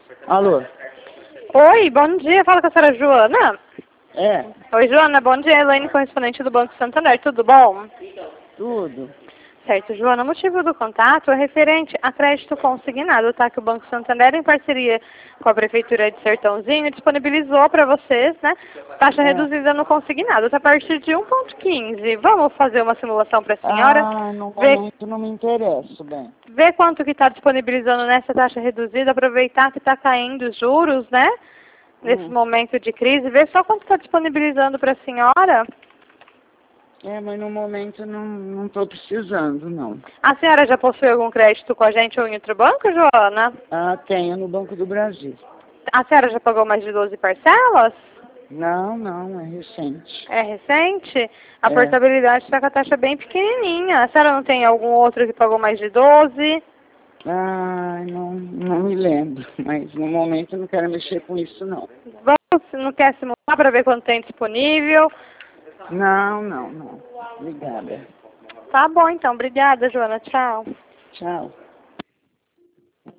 Alô? Oi, bom dia. Fala com a senhora Joana. É, Oi, Joana. Bom dia. Elaine, correspondente do Banco Santander. Tudo bom? tudo. Certo, Joana. O motivo do contato é referente a crédito consignado, tá? Que o Banco Santander, em parceria com a Prefeitura de Sertãozinho, disponibilizou para vocês, né? Taxa reduzida no consignado, tá? A partir de 1,15. Vamos fazer uma simulação para a senhora? Ah, no Ver, momento não me interesso, bem. ver quanto que está disponibilizando nessa taxa reduzida, aproveitar que está caindo os juros, né? Nesse momento de crise, ver só quanto está disponibilizando para a senhora. É, mas no momento não estou precisando, não. A senhora já possui algum crédito com a gente ou em outro banco, Joana? Ah, tenho no Banco do Brasil. A senhora já pagou mais de 12 parcelas? Não, é recente. É recente? A É. portabilidade está com a taxa bem pequenininha. A senhora não tem algum outro que pagou mais de 12? Ah, não me lembro, mas no momento eu não quero mexer com isso, não. Vamos, não quer simular para ver quanto tem disponível? Não. Obrigada. Tá bom, então. Obrigada, Joana. Tchau. Tchau.